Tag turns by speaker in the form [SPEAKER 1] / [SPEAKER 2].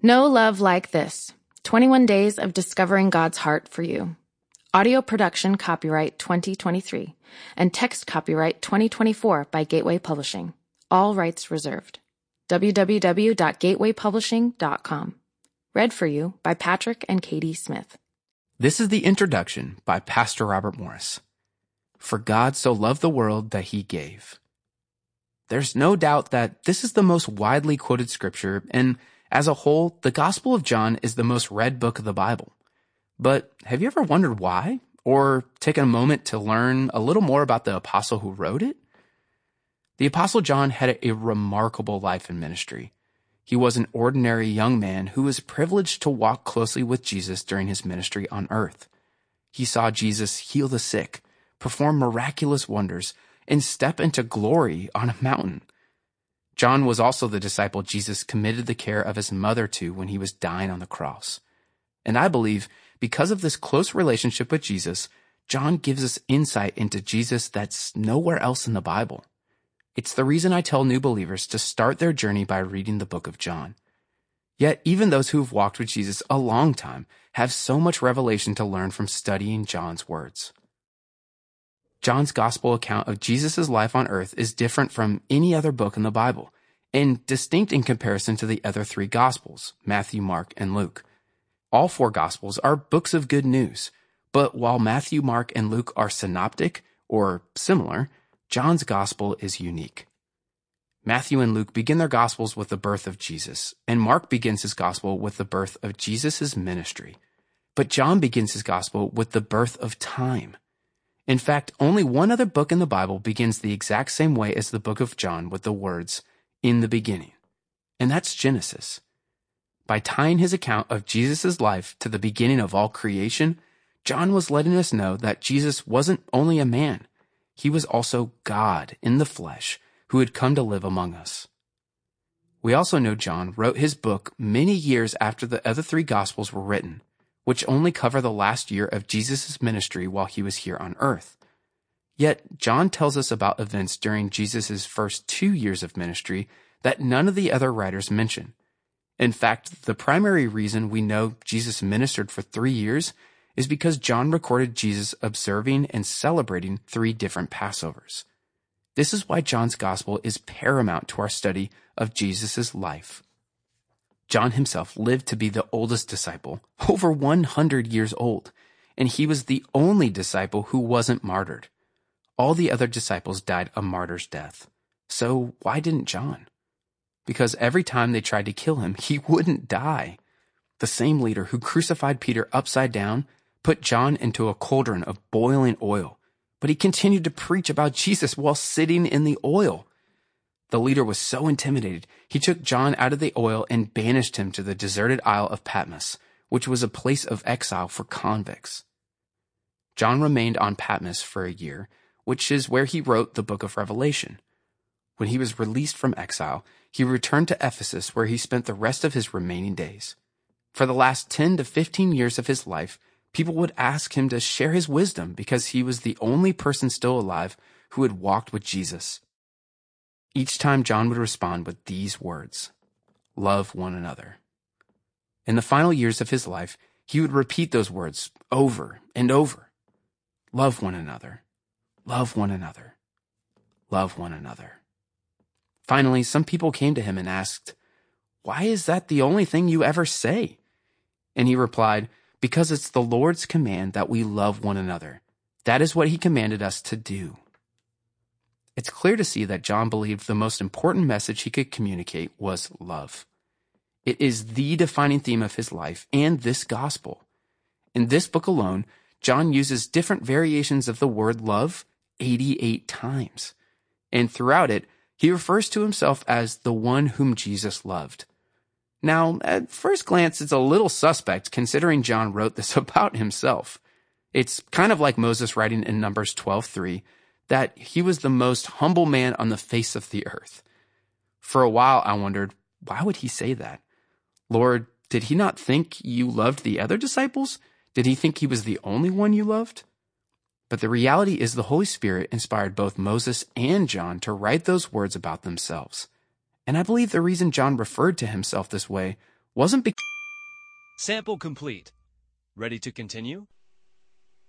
[SPEAKER 1] No Love Like This, 21 Days of Discovering God's Heart for You. Audio production copyright 2023 and text copyright 2024 by Gateway Publishing. All rights reserved. www.gatewaypublishing.com. Read for you by Patrick and Katie Smith.
[SPEAKER 2] This is the introduction by Pastor Robert Morris. For God so loved the world that he gave. There's no doubt that this is the most widely quoted scripture, and as a whole, the Gospel of John is the most read book of the Bible. But have you ever wondered why? Or taken a moment to learn a little more about the apostle who wrote it? The Apostle John had a remarkable life and ministry. He was an ordinary young man who was privileged to walk closely with Jesus during his ministry on earth. He saw Jesus heal the sick, perform miraculous wonders, and step into glory on a mountain. John was also the disciple Jesus committed the care of his mother to when he was dying on the cross. And I believe because of this close relationship with Jesus, John gives us insight into Jesus that's nowhere else in the Bible. It's the reason I tell new believers to start their journey by reading the book of John. Yet even those who've walked with Jesus a long time have so much revelation to learn from studying John's words. John's gospel account of Jesus' life on earth is different from any other book in the Bible, and distinct in comparison to the other three gospels, Matthew, Mark, and Luke. All four gospels are books of good news, but while Matthew, Mark, and Luke are synoptic, or similar, John's gospel is unique. Matthew and Luke begin their gospels with the birth of Jesus, and Mark begins his gospel with the birth of Jesus' ministry. But John begins his gospel with the birth of time. In fact, only one other book in the Bible begins the exact same way as the book of John with the words, "In the beginning," and that's Genesis. By tying his account of Jesus' life to the beginning of all creation, John was letting us know that Jesus wasn't only a man, he was also God in the flesh who had come to live among us. We also know John wrote his book many years after the other three gospels were written, which only cover the last year of Jesus' ministry while he was here on earth. Yet, John tells us about events during Jesus' first 2 years of ministry that none of the other writers mention. In fact, the primary reason we know Jesus ministered for 3 years is because John recorded Jesus observing and celebrating 3 different Passovers. This is why John's gospel is paramount to our study of Jesus' life. John himself lived to be the oldest disciple, over 100 years old, and he was the only disciple who wasn't martyred. All the other disciples died a martyr's death. So why didn't John? Because every time they tried to kill him, he wouldn't die. The same leader who crucified Peter upside down put John into a cauldron of boiling oil, but he continued to preach about Jesus while sitting in the oil. The leader was so intimidated, he took John out of the oil and banished him to the deserted Isle of Patmos, which was a place of exile for convicts. John remained on Patmos for a year, which is where he wrote the book of Revelation. When he was released from exile, he returned to Ephesus, where he spent the rest of his remaining days. For the last 10 to 15 years of his life, people would ask him to share his wisdom because he was the only person still alive who had walked with Jesus. Each time John would respond with these words, "Love one another." In the final years of his life, he would repeat those words over and over. Love one another. Love one another. Love one another. Finally, some people came to him and asked, "Why is that the only thing you ever say?" And he replied, "Because it's the Lord's command that we love one another. That is what he commanded us to do." It's clear to see that John believed the most important message he could communicate was love. It is the defining theme of his life and this gospel. In this book alone, John uses different variations of the word love 88 times. And throughout it, he refers to himself as the one whom Jesus loved. Now, at first glance, it's a little suspect considering John wrote this about himself. It's kind of like Moses writing in Numbers 12:3, that he was the most humble man on the face of the earth. For a while, I wondered, why would he say that? Lord, did he not think you loved the other disciples? Did he think he was the only one you loved? But the reality is the Holy Spirit inspired both Moses and John to write those words about themselves. And I believe the reason John referred to himself this way wasn't because
[SPEAKER 3] Sample complete. Ready to continue?